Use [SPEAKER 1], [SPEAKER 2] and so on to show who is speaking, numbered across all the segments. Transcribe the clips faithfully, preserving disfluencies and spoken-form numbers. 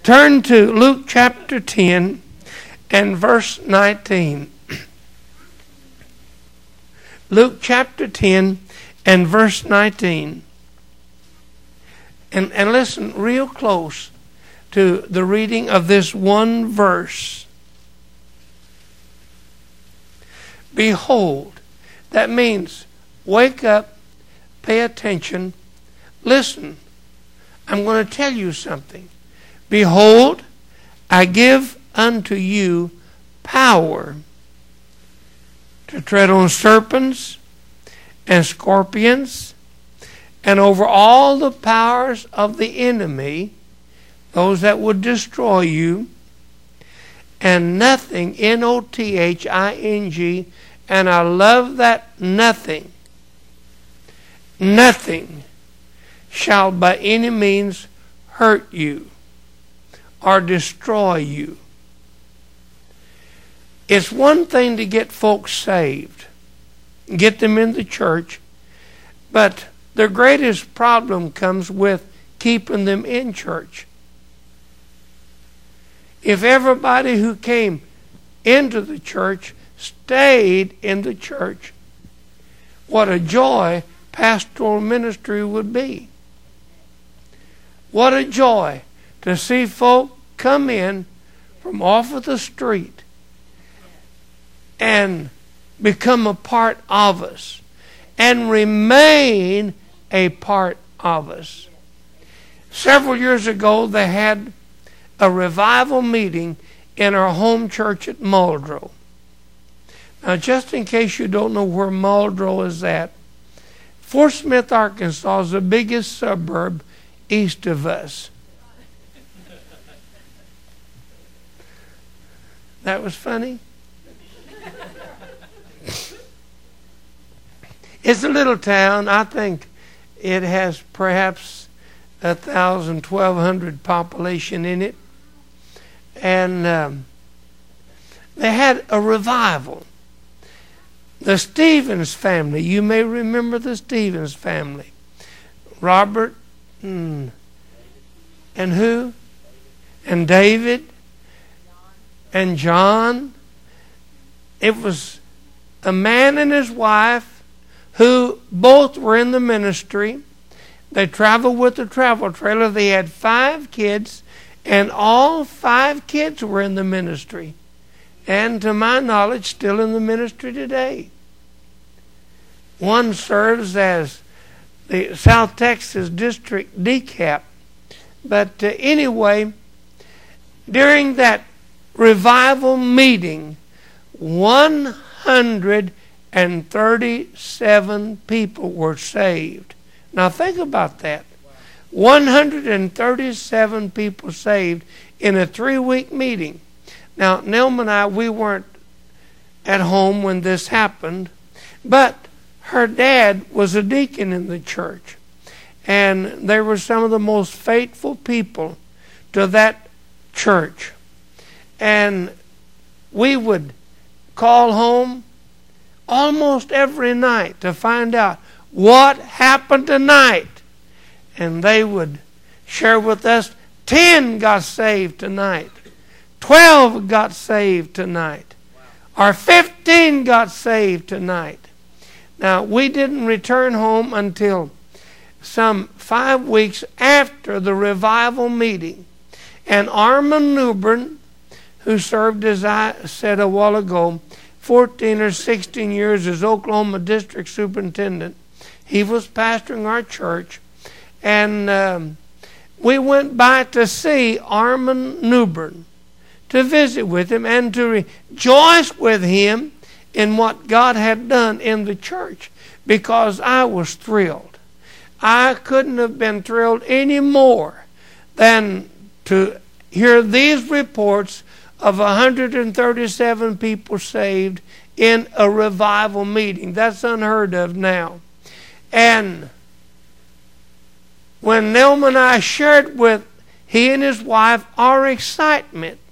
[SPEAKER 1] Turn to Luke chapter ten and verse nineteen. Luke chapter ten and verse nineteen. And, and listen real close to the reading of this one verse. Behold, that means wake up, pay attention, listen. I'm going to tell you something. Behold, I give unto you power to tread on serpents and scorpions and over all the powers of the enemy, those that would destroy you, and nothing, N O T H I N G, and I love that nothing, nothing shall by any means hurt you or destroy you. It's one thing to get folks saved, get them in the church, but the greatest problem comes with keeping them in church. If everybody who came into the church stayed in the church, what a joy pastoral ministry would be. What a joy to see folk come in from off of the street and become a part of us and remain a part of us. Several years ago, they had a revival meeting in our home church at Muldrow. Now, just in case you don't know where Muldrow is at, Fort Smith, Arkansas is the biggest suburb east of us. That was funny? It's a little town. I think it has perhaps a thousand, twelve hundred population in it. And um, they had a revival. The Stevens family, you may remember the Stevens family. Robert and, and who? And David and John. It was a man and his wife who both were in the ministry. They traveled with the travel trailer. They had five kids, and all five kids were in the ministry. And to my knowledge, still in the ministry today. One serves as the South Texas District D C A P. But uh, anyway, during that revival meeting, one hundred thirty-seven people were saved. Now think about that. one hundred thirty-seven people saved in a three-week meeting. Now, Nelma and I, we weren't at home when this happened, but her dad was a deacon in the church. And they were some of the most faithful people to that church. And we would call home almost every night to find out what happened tonight. And they would share with us, ten got saved tonight. twelve got saved tonight. Or fifteen got saved tonight. Now, we didn't return home until some five weeks after the revival meeting. And Armand Newbern, who served, as I said a while ago, fourteen or sixteen years as Oklahoma District Superintendent, he was pastoring our church. And um, we went by to see Armand Newbern, to visit with him and to rejoice with him in what God had done in the church, because I was thrilled. I couldn't have been thrilled any more than to hear these reports of one hundred thirty-seven people saved in a revival meeting. That's unheard of now. And when Nelma and I shared with he and his wife our excitement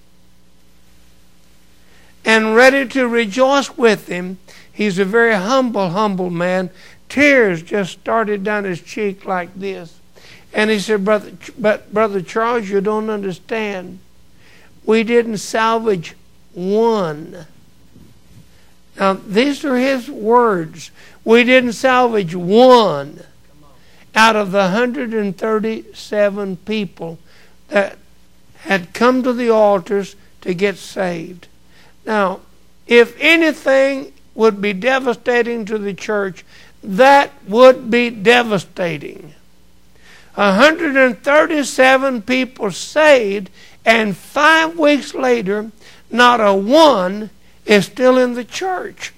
[SPEAKER 1] and ready to rejoice with him, he's a very humble, humble man. Tears just started down his cheek like this. And he said, Brother, but Brother Charles, you don't understand. We didn't salvage one. Now, these are his words. We didn't salvage one out of the one hundred thirty-seven people that had come to the altars to get saved. Now, if anything would be devastating to the church, that would be devastating. one hundred thirty-seven people saved, and five weeks later, not a one is still in the church.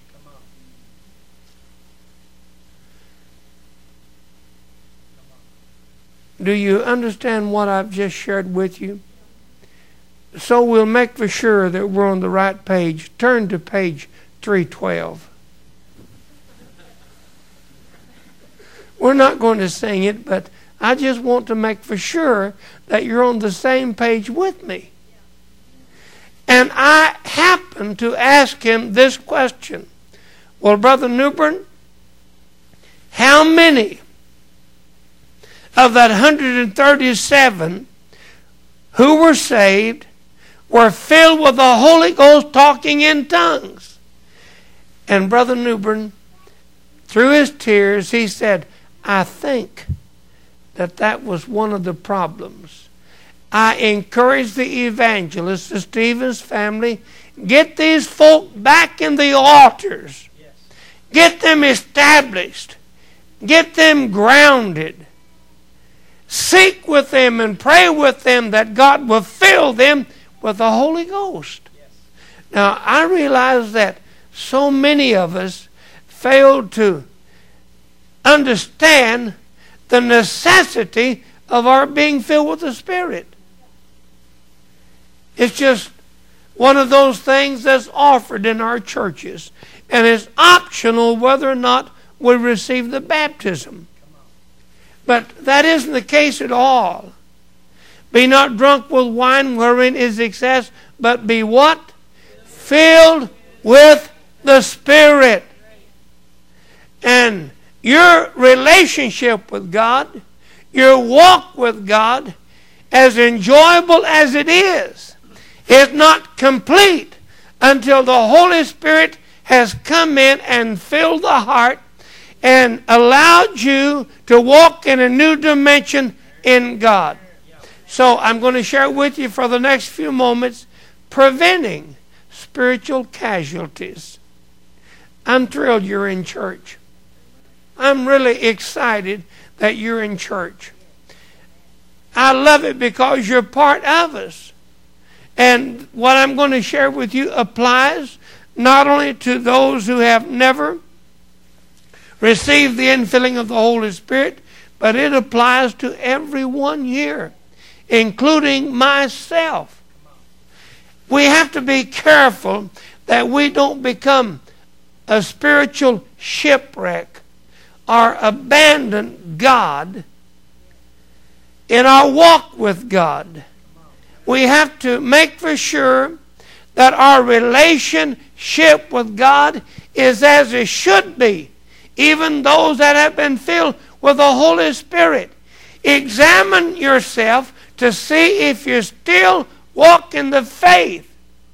[SPEAKER 1] Do you understand what I've just shared with you? So we'll make for sure that we're on the right page. Turn to page three twelve. We're not going to sing it, but I just want to make for sure that you're on the same page with me. And I happened to ask him this question. Well, Brother Newbern, how many of that one hundred thirty-seven who were saved were filled with the Holy Ghost talking in tongues? And Brother Newbern, through his tears, he said, I think that that was one of the problems. I encourage the evangelists, the Stevens family, get these folk back in the altars. Yes. Get them established. Get them grounded. Seek with them and pray with them that God will fill them with the Holy Ghost. Yes. Now, I realize that so many of us failed to understand the necessity of our being filled with the Spirit. It's just one of those things that's offered in our churches. And it's optional whether or not we receive the baptism. But that isn't the case at all. Be not drunk with wine wherein is excess, but be what? Filled with the Spirit. And your relationship with God, your walk with God, as enjoyable as it is, is not complete until the Holy Spirit has come in and filled the heart and allowed you to walk in a new dimension in God. So I'm going to share with you for the next few moments preventing spiritual casualties. I'm thrilled you're in church. I'm really excited that you're in church. I love it because you're part of us. And what I'm going to share with you applies not only to those who have never received the infilling of the Holy Spirit, but it applies to everyone here, including myself. We have to be careful that we don't become a spiritual shipwreck or abandon God in our walk with God. We have to make for sure that our relationship with God is as it should be, even those that have been filled with the Holy Spirit. Examine yourself to see if you still walk in the faith.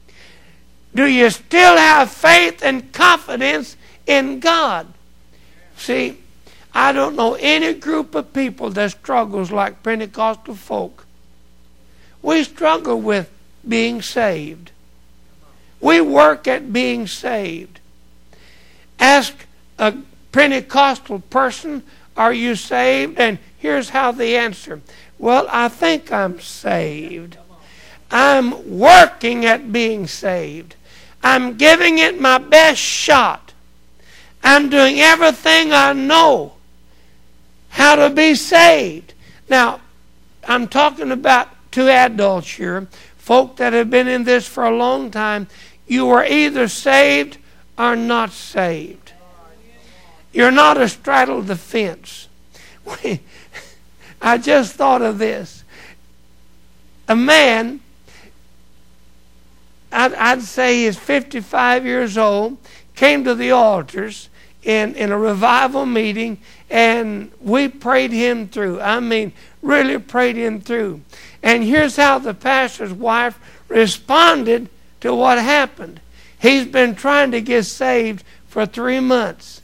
[SPEAKER 1] Do you still have faith and confidence in God? See, I don't know any group of people that struggles like Pentecostal folk. We struggle with being saved. We work at being saved. Ask a Pentecostal person, are you saved? And here's how they answer. Well, I think I'm saved. I'm working at being saved. I'm giving it my best shot. I'm doing everything I know how to be saved. Now, I'm talking about two adults here, folk that have been in this for a long time. You are either saved or not saved. You're not astraddle the fence. I just thought of this. A man, I'd, I'd say he's fifty-five years old, came to the altars in, in a revival meeting, and we prayed him through. I mean, really prayed him through. And here's how the pastor's wife responded to what happened. He's been trying to get saved for three months.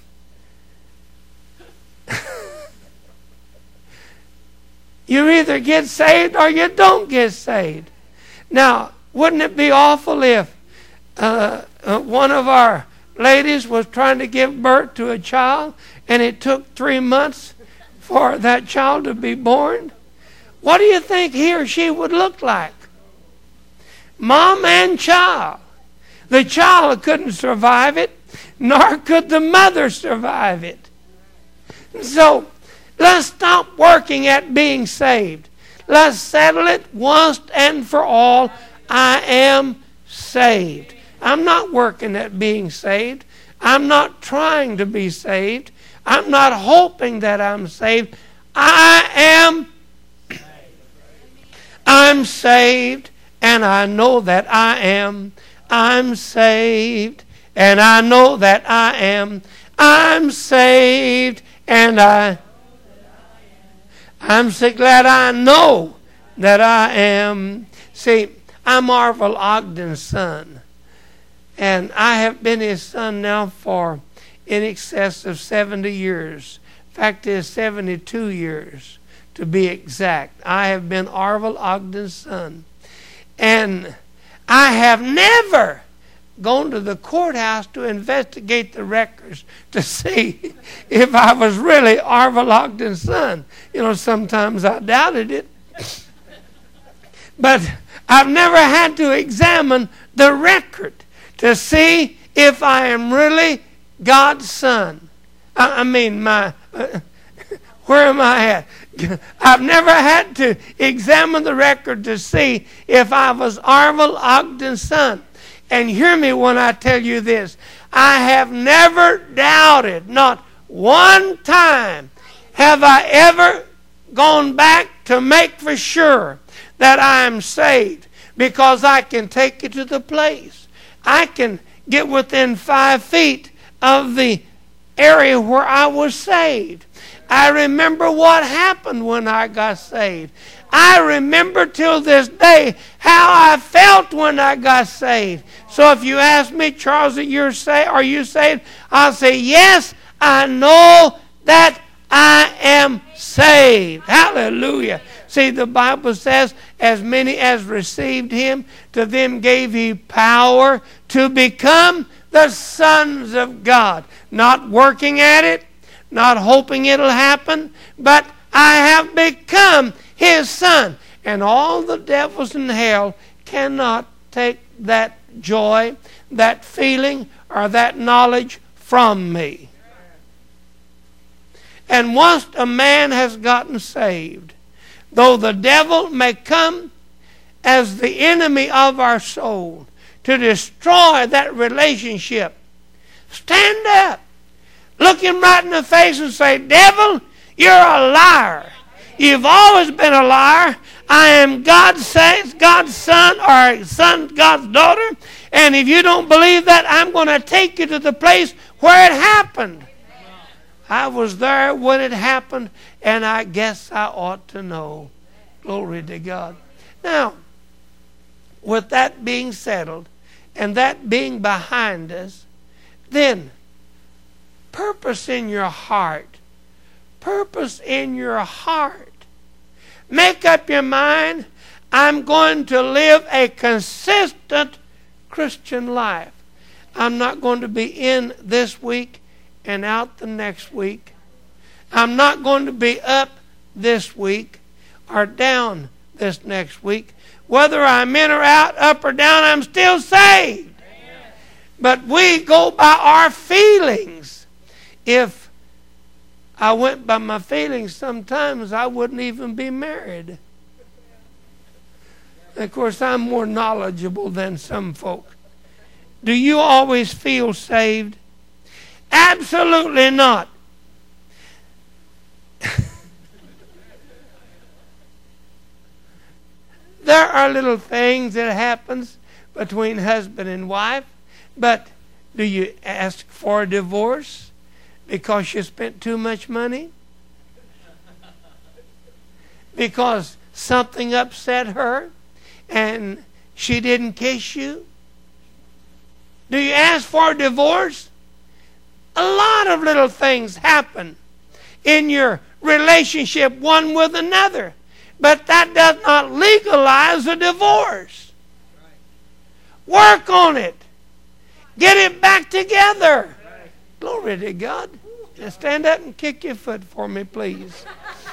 [SPEAKER 1] You either get saved or you don't get saved. Now, wouldn't it be awful if uh, uh, one of our ladies was trying to give birth to a child and it took three months for that child to be born? What do you think he or she would look like? Mom and child. The child couldn't survive it, nor could the mother survive it. So, let's stop working at being saved. Let's settle it once and for all. I am saved. I'm not working at being saved. I'm not trying to be saved. I'm not hoping that I'm saved. I am I'm saved, and I know that I am. I'm saved, and I know that I am. I'm saved, and I I'm so glad I know that I am. See, I'm Arvil Ogden's son, and I have been his son now for in excess of seventy years. In fact, it is seventy-two years to be exact. I have been Arvil Ogden's son, and I have never gone to the courthouse to investigate the records to see if I was really Arvil Ogden's son. You know, sometimes I doubted it. But I've never had to examine the record to see if I am really God's son. I, I mean, my... Uh, where am I at? I've never had to examine the record to see if I was Arvil Ogden's son. And hear me when I tell you this. I have never doubted, not one time have I ever gone back to make for sure that I am saved, because I can take you to the place. I can get within five feet of the area where I was saved. I remember what happened when I got saved. I remember till this day how I felt when I got saved. So if you ask me, Charles, are you saved? Are you saved? I'll say, yes, I know that I am saved. Hallelujah. See, the Bible says, as many as received him, to them gave he power to become the sons of God. Not working at it, not hoping it'll happen, but I have become his son. And all the devils in hell cannot take that joy, that feeling, or that knowledge from me. And once a man has gotten saved, though the devil may come as the enemy of our soul to destroy that relationship, stand up, look him right in the face and say, devil, you're a liar. You've always been a liar. I am God's son, God's son, or son, God's daughter. And if you don't believe that, I'm going to take you to the place where it happened. I was there when it happened, and I guess I ought to know. Glory to God. Now, with that being settled, and that being behind us, then purpose in your heart. Purpose in your heart. Make up your mind, I'm going to live a consistent Christian life. I'm not going to be in this week and out the next week. I'm not going to be up this week or down this next week. Whether I'm in or out, up or down, I'm still saved. Amen. But we go by our feelings. If I went by my feelings, sometimes I wouldn't even be married. Of course, I'm more knowledgeable than some folk. Do you always feel saved? Absolutely not. There are little things that happens between husband and wife, but do you ask for a divorce because you spent too much money? because something upset her and she didn't kiss you? Do you ask for a divorce? A lot of little things happen in your relationship one with another. But that does not legalize a divorce. Work on it. Get it back together. Glory to God. Now stand up and kick your foot for me, please.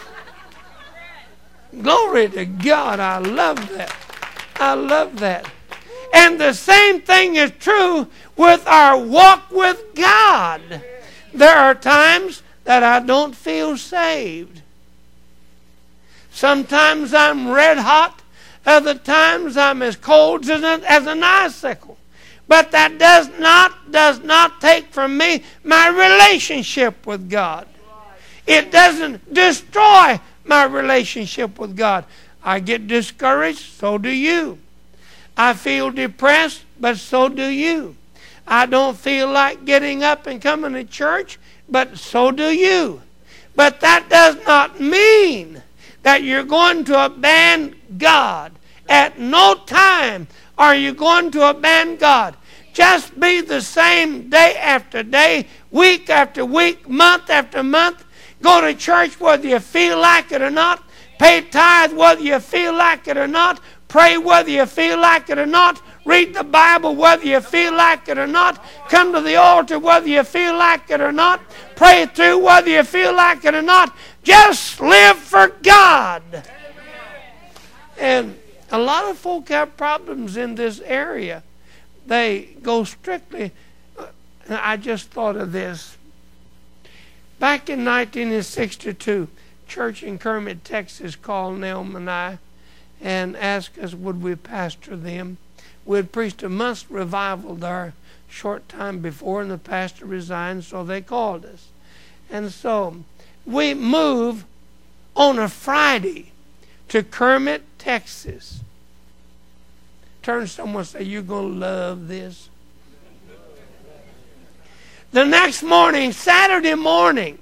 [SPEAKER 1] Glory to God. I love that. I love that. And the same thing is true with our walk with God. There are times that I don't feel saved. Sometimes I'm red hot. Other times I'm as cold as, a, as an icicle. But that does not, does not take from me my relationship with God. It doesn't destroy my relationship with God. I get discouraged, so do you. I feel depressed, but so do you. I don't feel like getting up and coming to church, but so do you. But that does not mean that you're going to abandon God. At no time are you going to abandon God. Just be the same day after day, week after week, month after month. Go to church whether you feel like it or not. Pay tithe whether you feel like it or not. Pray whether you feel like it or not. Read the Bible whether you feel like it or not. Come to the altar whether you feel like it or not. Pray through whether you feel like it or not. Just live for God. And a lot of folk have problems in this area. They go strictly. I just thought of this. Back in nineteen sixty-two, church in Kermit, Texas called Nelm and I and asked us would we pastor them. We had preached a month's revival there a short time before, and the pastor resigned, so they called us. And so we moved on a Friday to Kermit, Texas. Turn to someone and say, you're going to love this. The next morning, Saturday morning,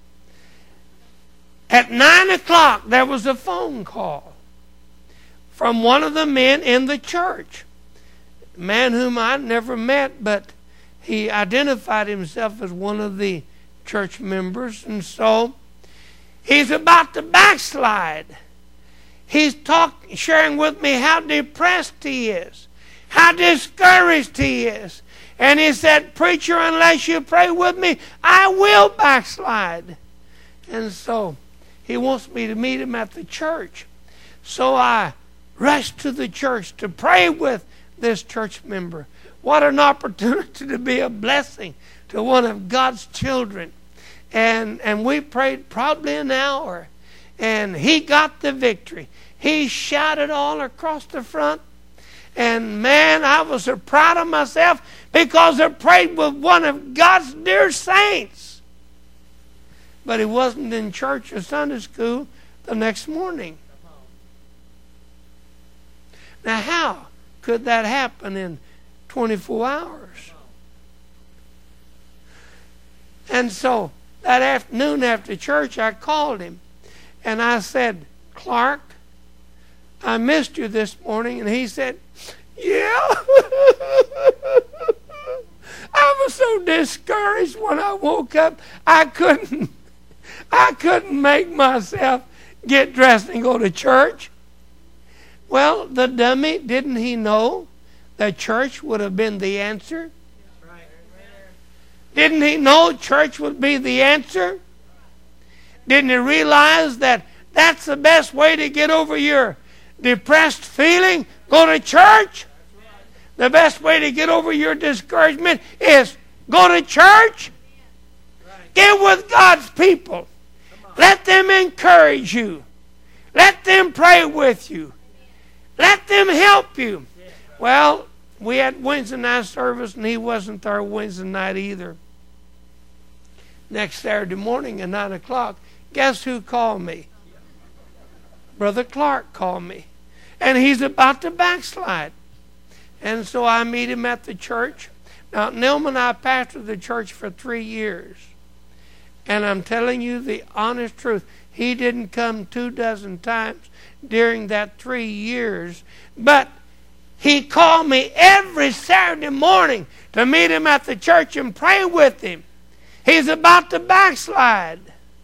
[SPEAKER 1] at nine o'clock, there was a phone call from one of the men in the church. A man whom I'd never met, but he identified himself as one of the church members. And so he's about to backslide. He's talk, sharing with me how depressed he is, how discouraged he is. And he said, preacher, unless you pray with me, I will backslide. And so he wants me to meet him at the church. So I rushed to the church to pray with this church member. What an opportunity to be a blessing to one of God's children. And, and we prayed probably an hour. And he got the victory. He shouted all across the front. And man, I was so proud of myself because I prayed with one of God's dear saints. But he wasn't in church or Sunday school the next morning. Now how could that happen in twenty-four hours? And so that afternoon after church, I called him. And I said, Clark, I missed you this morning. And he said, yeah. I was so discouraged when I woke up. I couldn't, I couldn't make myself get dressed and go to church. Well, the dummy, didn't he know that church would have been the answer? Didn't he know church would be the answer? Didn't he realize that that's the best way to get over your depressed feeling? Go to church. The best way to get over your discouragement is go to church. Get with God's people. Let them encourage you. Let them pray with you. Let them help you. Well, we had Wednesday night service and he wasn't there Wednesday night either. Next Saturday morning at nine o'clock, guess who called me? Brother Clark called me. And he's about to backslide. And so I meet him at the church. Now, Nelm and I pastored the church for three years. And I'm telling you the honest truth. He didn't come two dozen times during that three years. But he called me every Saturday morning to meet him at the church and pray with him. He's about to backslide.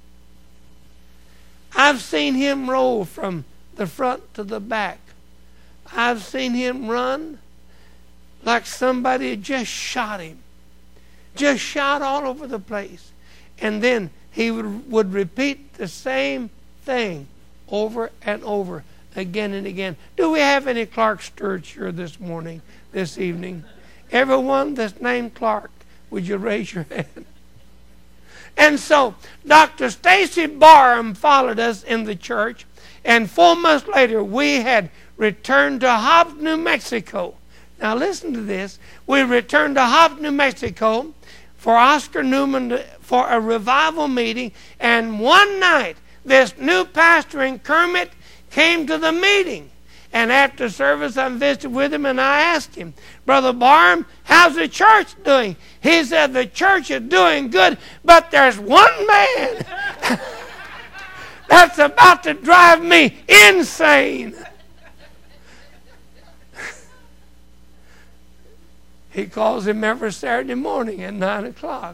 [SPEAKER 1] I've seen him roll from the front to the back. I've seen him run like somebody had just shot him. Just shot all over the place. And then he would, would repeat the same thing over and over, again and again. Do we have any Clark Sturge here this morning, this evening? Everyone that's named Clark, would you raise your hand? And so Doctor Stacy Barham followed us in the church, and four months later we had returned to Hobbs, New Mexico. Now listen to this. We returned to Hobbs, New Mexico for Oscar Newman to, for a revival meeting, and one night this new pastor in Kermit came to the meeting. And after service, I visited with him, and I asked him, Brother Barham, how's the church doing? He said, the church is doing good, but there's one man that's about to drive me insane. He calls him every Saturday morning at nine o'clock.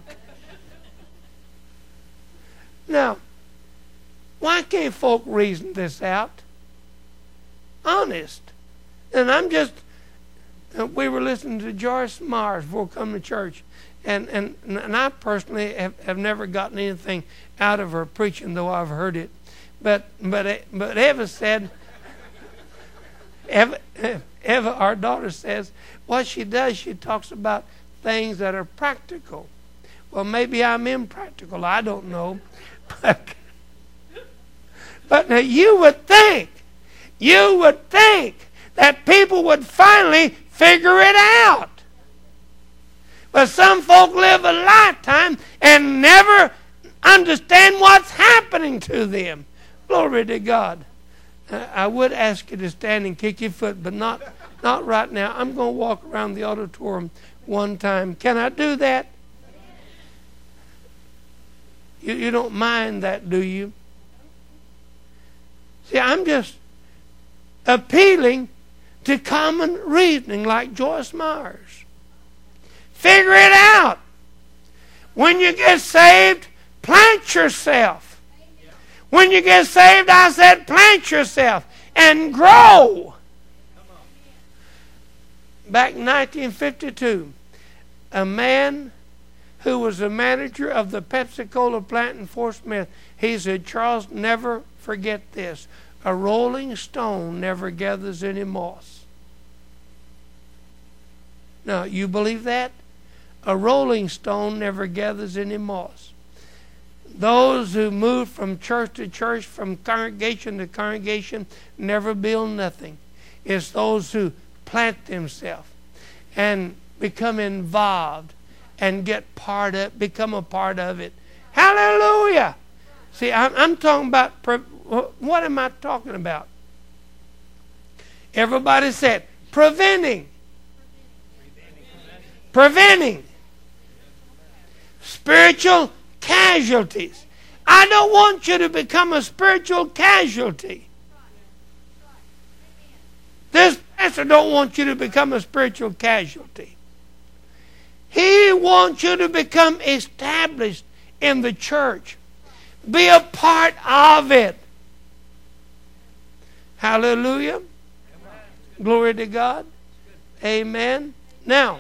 [SPEAKER 1] Now, why can't folk reason this out? Honest. And I'm just, uh, we were listening to Joyce Myers before coming to church. And, and, and I personally have, have never gotten anything out of her preaching, though I've heard it. But but but Eva said, Eva, Eva, our daughter says, what she does, she talks about things that are practical. Well, maybe I'm impractical. I don't know. But, but now you would think, you would think that people would finally figure it out. But some folk live a lifetime and never understand what's happening to them. Glory to God. I would ask you to stand and kick your foot, but not, not right now. I'm going to walk around the auditorium one time. Can I do that? You, you don't mind that, do you? See, I'm just appealing to common reasoning like Joyce Myers. Figure it out. When you get saved, plant yourself. When you get saved, I said plant yourself and grow. Back in nineteen fifty-two, a man who was the manager of the Pepsi-Cola plant in Fort Smith, he said, Charles, never forget this. A rolling stone never gathers any moss. Now, you believe that? A rolling stone never gathers any moss. Those who move from church to church, from congregation to congregation, never build nothing. It's those who plant themselves and become involved and get part of, become a part of it. Hallelujah! See, I'm, I'm talking about, what am I talking about? Everybody said, preventing. Preventing. Spiritual casualties. I don't want you to become a spiritual casualty. This pastor don't want you to become a spiritual casualty. He wants you to become established in the church. Be a part of it. Hallelujah. Glory to God. Amen. Now,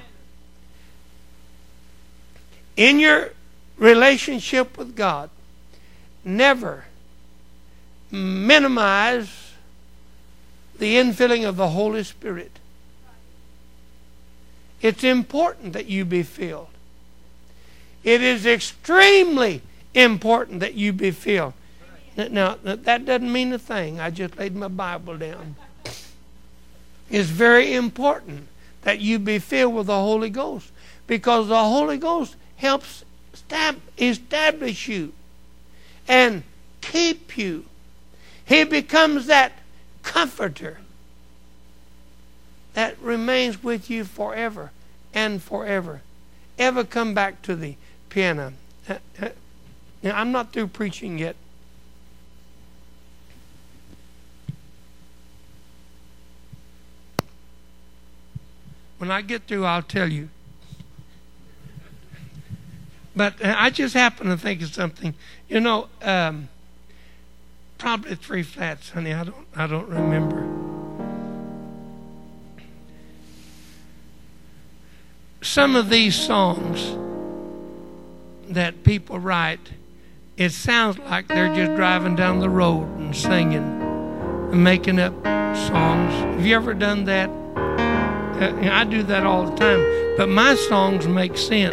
[SPEAKER 1] in your relationship with God, never minimize the infilling of the Holy Spirit. It's important that you be filled. It is extremely important that you be filled. Now, that doesn't mean a thing. I just laid my Bible down. It's very important that you be filled with the Holy Ghost, because the Holy Ghost helps establish you and keep you. He becomes that comforter that remains with you forever and forever. Ever come back to the piano? Now, I'm not through preaching yet. When I get through, I'll tell you. But I just happen to think of something. You know, um, probably Three Flats, honey. I don't. I don't remember. Some of these songs that people write, it sounds like they're just driving down the road and singing and making up songs. Have you ever done that? Uh, I do that all the time. But my songs make sense.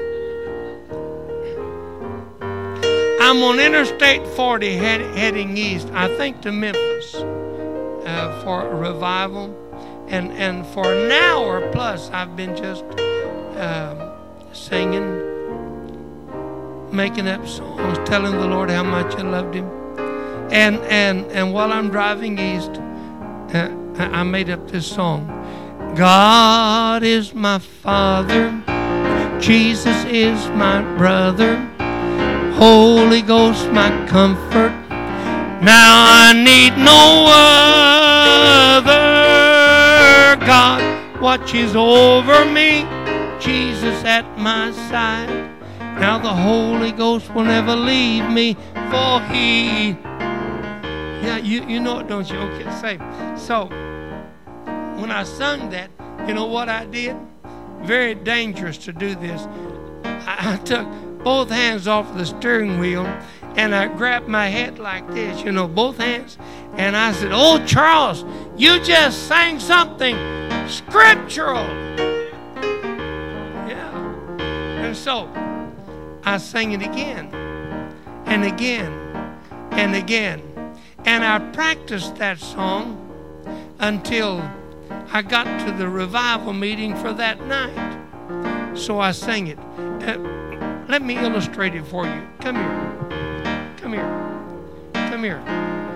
[SPEAKER 1] I'm on Interstate forty head, heading east, I think to Memphis, uh, for a revival. And, and for an hour plus, I've been just uh, singing, making up songs, telling the Lord how much I loved Him. And and and while I'm driving east, uh, I made up this song. God is my Father, Jesus is my brother, Holy Ghost my comfort. Now I need no other. God watches over me, Jesus at my side. Now the Holy Ghost will never leave me, for He... Yeah, you, you know it, don't you? Okay, say. So, when I sung that, you know what I did? Very dangerous to do this. I, I took both hands off the steering wheel, and I grabbed my head like this, you know, both hands. And I said, "Oh, Charles, you just sang something scriptural." Yeah. And so, I sang it again, and again, and again. And I practiced that song until I got to the revival meeting for that night. So I sang it. Uh, let me illustrate it for you. Come here. Come here. Come here.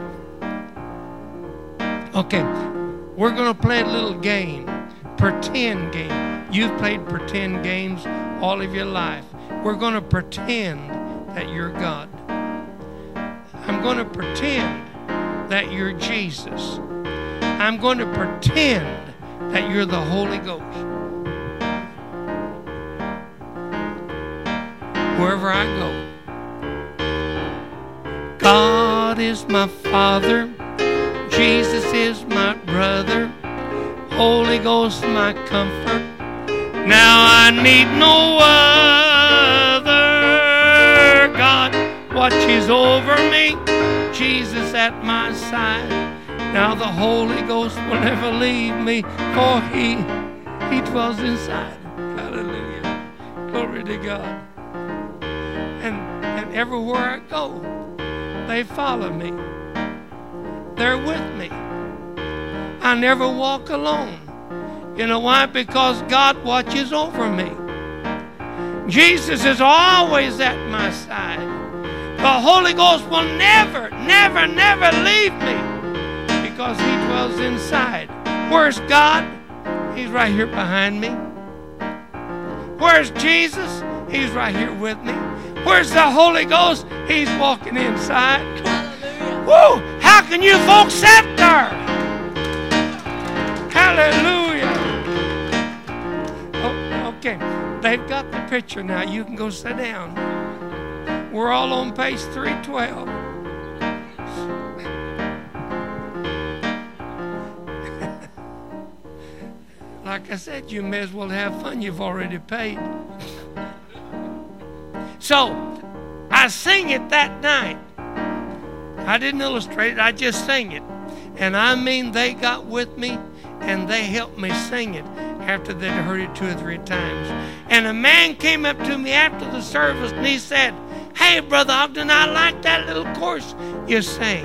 [SPEAKER 1] Okay. We're going to play a little game. Pretend game. You've played pretend games all of your life. We're going to pretend that you're God. I'm going to pretend that you're Jesus. I'm going to pretend that you're the Holy Ghost. Wherever I go. God is my Father. Jesus is my brother. Holy Ghost my comfort. Now I need no other. God watches over me, Jesus at my side. Now the Holy Ghost will never leave me, for He, He dwells inside. Hallelujah. Glory to God. And, and everywhere I go, they follow me. They're with me. I never walk alone. You know why? Because God watches over me. Jesus is always at my side. The Holy Ghost will never, never, never leave me, because He dwells inside. Where's God? He's right here behind me. Where's Jesus? He's right here with me. Where's the Holy Ghost? He's walking inside.
[SPEAKER 2] Hallelujah.
[SPEAKER 1] Woo! How can you folks sit there? Hallelujah. Oh, okay, they've got the picture now. You can go sit down. We're all on page three twelve. Like I said, you may as well have fun. You've already paid. So, I sing it that night. I didn't illustrate it. I just sang it. And I mean, they got with me and they helped me sing it after they'd heard it two or three times. And a man came up to me after the service and he said, "Hey, Brother Ogden, I like that little chorus you sang."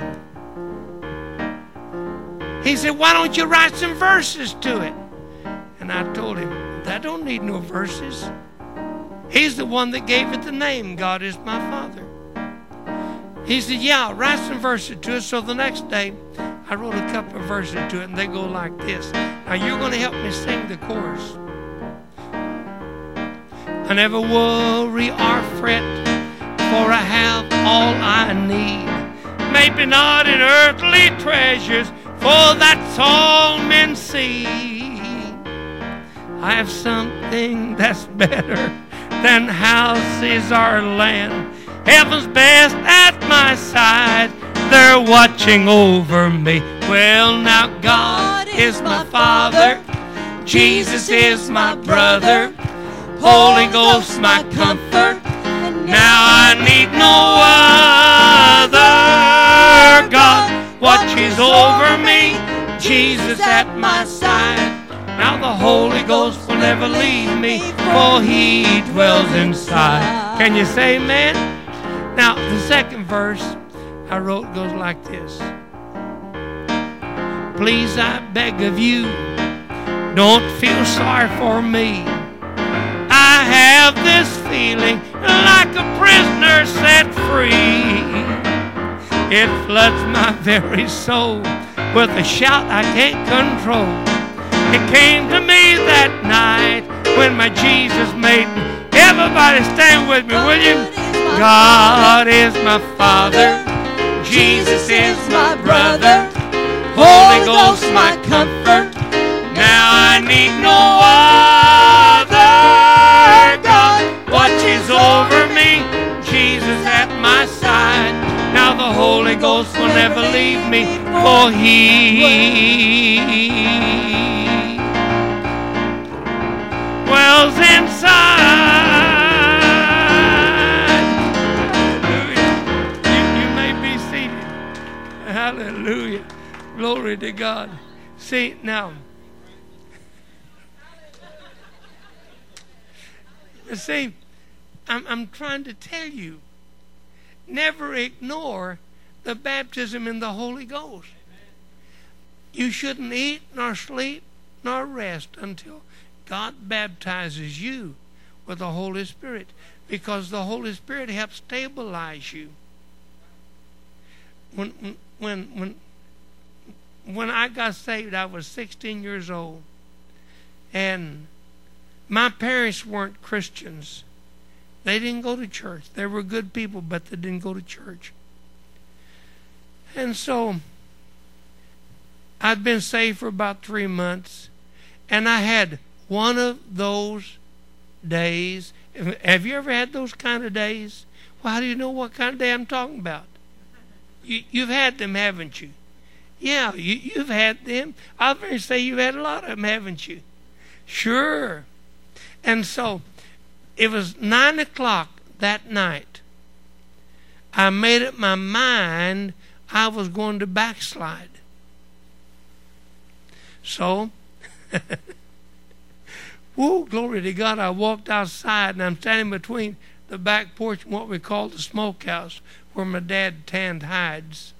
[SPEAKER 1] He said, "Why don't you write some verses to it?" And I told him, "That don't need no verses. He's the one that gave it the name, God is my Father." He said, "Yeah, I'll write some verses to it." So the next day, I wrote a couple of verses to it, and they go like this. Now, you're going to help me sing the chorus. I never worry or fret, for I have all I need. Maybe not in earthly treasures, for that's all men see. I have something that's better than houses or land. Heaven's best at my side. They're watching over me. Well, now God is my Father. Jesus is my brother. Holy Ghost my comfort. Now I need no other. God watches over me. Jesus at my side. Now the Holy Ghost will never leave me, for He dwells inside. Can you say amen? Now the second verse I wrote goes like this. Please, I beg of you, don't feel sorry for me. I have this feeling like a prisoner set free. It floods my very soul with a shout I can't control. It came to me that night when my Jesus made me. Everybody stand with me, will you? God is my Father. Jesus is my brother. Holy Ghost my comfort. Now I need no other. God watches over me. Jesus at my side. Now the Holy Ghost will never leave me, for He dwells inside. Hallelujah. You, you may be seated. Hallelujah. Glory to God. See, now, see, I'm, I'm trying to tell you, never ignore the baptism in the Holy Ghost. You shouldn't eat, nor sleep, nor rest until God baptizes you with the Holy Spirit, because the Holy Spirit helps stabilize you. When when when when I got saved, I was sixteen years old, and my parents weren't Christians. They didn't go to church. They were good people, but they didn't go to church. And so I'd been saved for about three months, and I had one of those days. Have you ever had those kind of days? Well, how do you know what kind of day I'm talking about? You, you've had them, haven't you? Yeah, you, you've had them. I'll very say you've had a lot of them, haven't you? Sure. And so it was nine o'clock that night. I made up my mind I was going to backslide. So, woo, glory to God, I walked outside, and I'm standing between the back porch and what we call the smokehouse, where my dad tanned hides.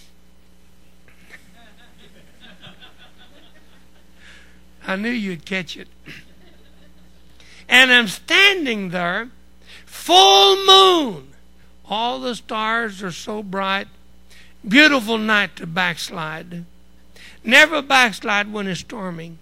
[SPEAKER 1] I knew you'd catch it. And I'm standing there, full moon. All the stars are so bright. Beautiful night to backslide. Never backslide when it's storming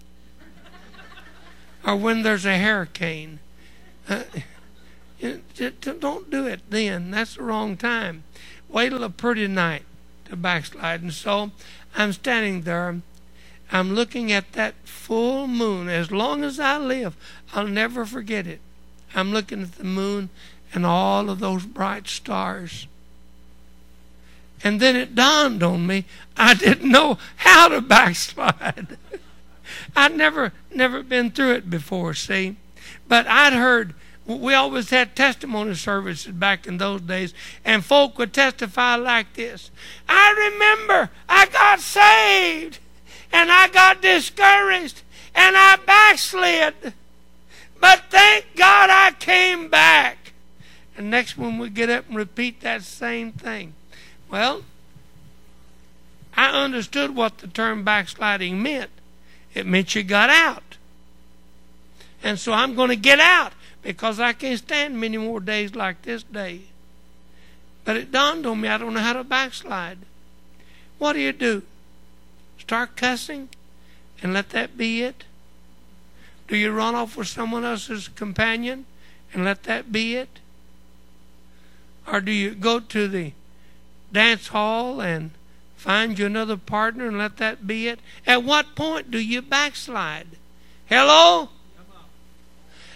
[SPEAKER 1] or when there's a hurricane. Uh, don't do it then. That's the wrong time. Wait till a pretty night to backslide. And so I'm standing there. I'm looking at that full moon. As long as I live, I'll never forget it. I'm looking at the moon and all of those bright stars. And then it dawned on me, I didn't know how to backslide. I'd never, never been through it before, see. But I'd heard, we always had testimony services back in those days, and folk would testify like this. I remember I got saved, and I got discouraged, and I backslid. But thank God I came back. And next one we get up and repeat that same thing. Well, I understood what the term backsliding meant. It meant you got out. And so I'm going to get out, because I can't stand many more days like this day. But it dawned on me, I don't know how to backslide. What do you do? Start cussing and let that be it? Do you run off with someone else's companion and let that be it? Or do you go to the dance hall and find you another partner and let that be it? At what point do you backslide? Hello?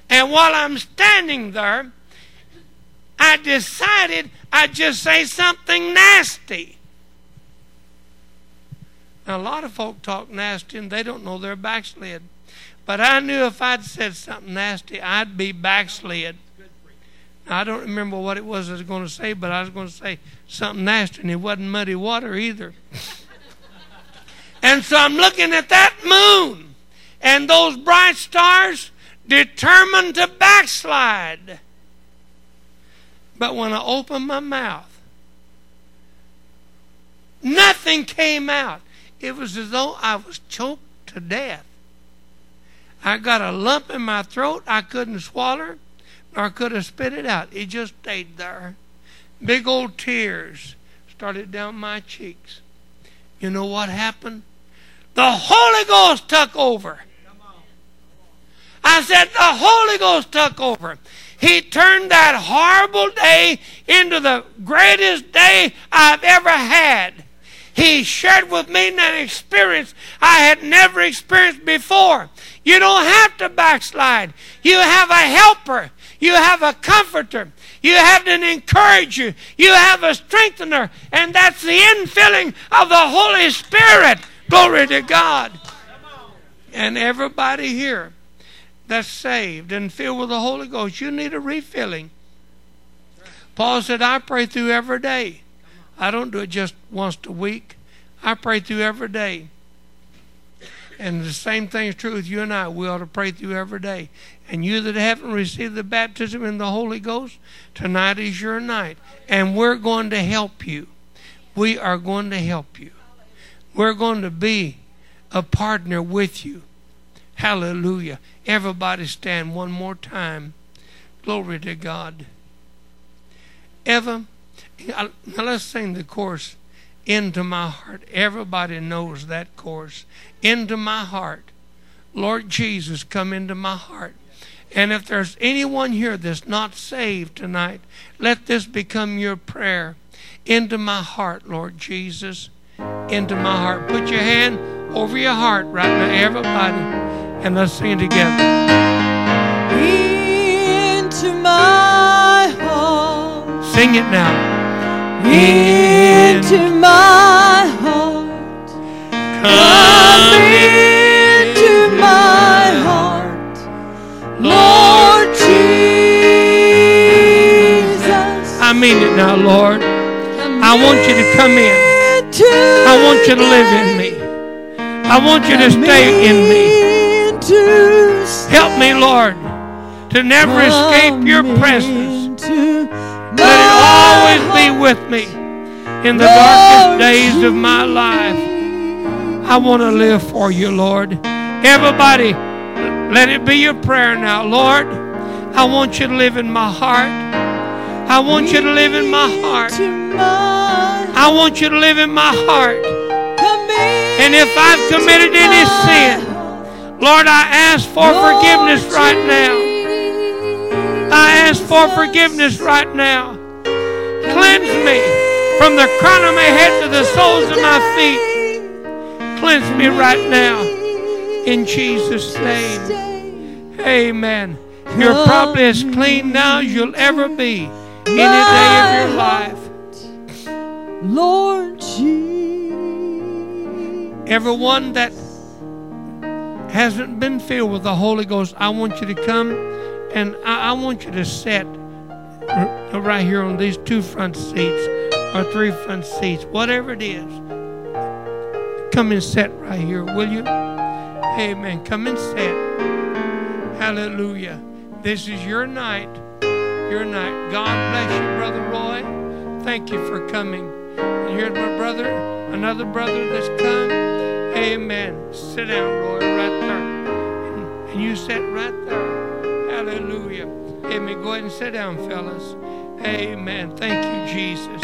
[SPEAKER 1] And while I'm standing there, I decided I'd just say something nasty. Now, a lot of folk talk nasty and they don't know they're backslid. But I knew if I'd said something nasty, I'd be backslid. Now, I don't remember what it was I was going to say, but I was going to say something nasty, and it wasn't muddy water either. And so I'm looking at that moon and those bright stars, determined to backslide. But when I opened my mouth, nothing came out. It was as though I was choked to death. I got a lump in my throat. I couldn't swallow, nor could I spit it out. It just stayed there. Big old tears started down my cheeks. You know what happened? The Holy Ghost took over. I said, the Holy Ghost took over. He turned that horrible day into the greatest day I've ever had. He shared with me an experience I had never experienced before. You don't have to backslide. You have a helper. You have a comforter. You have an encourager. You have a strengthener. And that's the infilling of the Holy Spirit. Glory to God. And everybody here that's saved and filled with the Holy Ghost, you need a refilling. Paul said, I pray through every day. I don't do it just once a week. I pray through every day. And the same thing is true with you and I. We ought to pray through every day. And you that haven't received the baptism in the Holy Ghost, tonight is your night. And we're going to help you. We are going to help you. We're going to be a partner with you. Hallelujah. Everybody stand one more time. Glory to God. Eva, now let's sing the chorus. Into my heart. Everybody knows that chorus. Into my heart. Lord Jesus, come into my heart. And if there's anyone here that's not saved tonight, let this become your prayer. Into my heart, Lord Jesus. Into my heart. Put your hand over your heart right now, everybody. And let's sing it together.
[SPEAKER 2] Into my heart.
[SPEAKER 1] Sing it now.
[SPEAKER 2] Into my heart. Come into my heart. Lord Jesus.
[SPEAKER 1] I mean it now, Lord. I want you to come in. I want you to live in me. I want you to stay in me. Help me, Lord, to never escape your presence. Let it always be with me in the darkest days of my life. I want to live for you, Lord. Everybody, let it be your prayer now. Lord, I want you to live in my heart. I want you to live in my heart. I want you to live in my heart. And if I've committed any sin, Lord, I ask for forgiveness right now. I ask for forgiveness right now. Cleanse me from the crown of my head to the soles of my feet. Cleanse me right now. In Jesus' name. Amen. You're probably as clean now as you'll ever be any day of your life.
[SPEAKER 2] Lord Jesus.
[SPEAKER 1] Everyone that hasn't been filled with the Holy Ghost, I want you to come and I, I want you to sit right here on these two front seats or three front seats, whatever it is. Come and sit right here, will you? Amen. Come and sit. Hallelujah. This is your night. Your night. God bless you, Brother Roy. Thank you for coming. And here's my brother, another brother that's come. Amen. Sit down, Roy, right there. And you sit right there. Hallelujah. Amen. Go ahead and sit down, fellas. Amen. Thank you, Jesus.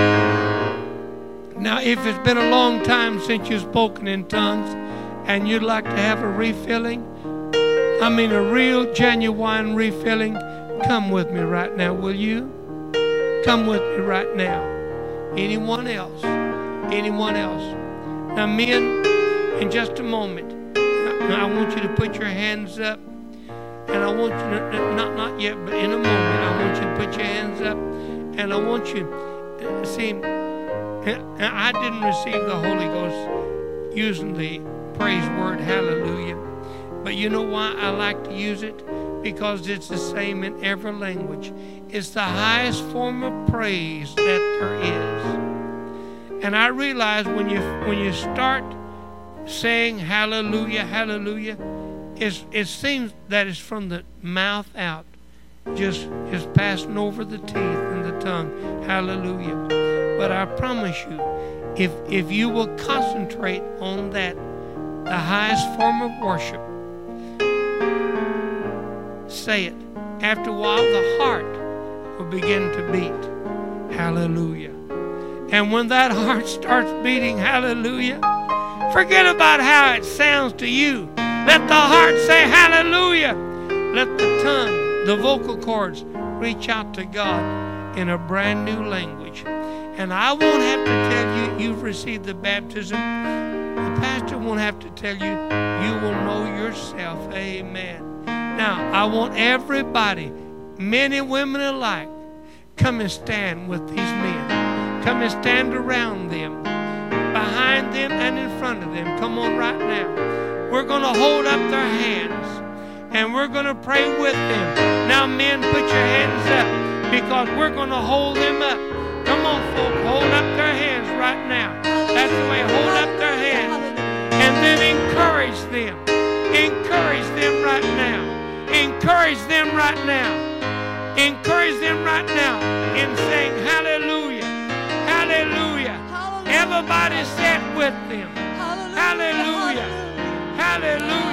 [SPEAKER 1] Now, if it's been a long time since you've spoken in tongues and you'd like to have a refilling, I mean a real, genuine refilling, come with me right now, will you? Come with me right now. Anyone else? Anyone else? Now, men, in just a moment, I want you to put your hands up. And I want you to, not, not yet, but in a moment, I want you to put your hands up. And I want you, uh, see, I didn't receive the Holy Ghost using the praise word hallelujah. But you know why I like to use it? Because it's the same in every language. It's the highest form of praise that there is. And I realize when you when you start saying hallelujah, hallelujah, it's, it seems that it's from the mouth out, just, just passing over the teeth and the tongue, hallelujah. But I promise you, if, if you will concentrate on that, the highest form of worship, say it. After a while, the heart will begin to beat. Hallelujah. And when that heart starts beating, hallelujah, forget about how it sounds to you. Let the heart say hallelujah. Let the tongue, the vocal cords, reach out to God in a brand new language. And I won't have to tell you you've received the baptism. The pastor won't have to tell you. You will know yourself. Amen. Now, I want everybody, men and women alike, come and stand with these men. Come and stand around them, behind them and in front of them. Come on right now. We're going to hold up their hands, and we're going to pray with them. Now, men, put your hands up, because we're going to hold them up. Come on, folks, hold up their hands right now. That's the way, hold up their hands. And then encourage them. Encourage them right now. Encourage them right now. Encourage them right now in saying hallelujah. Hallelujah. Everybody say it with them. Hallelujah. Hallelujah.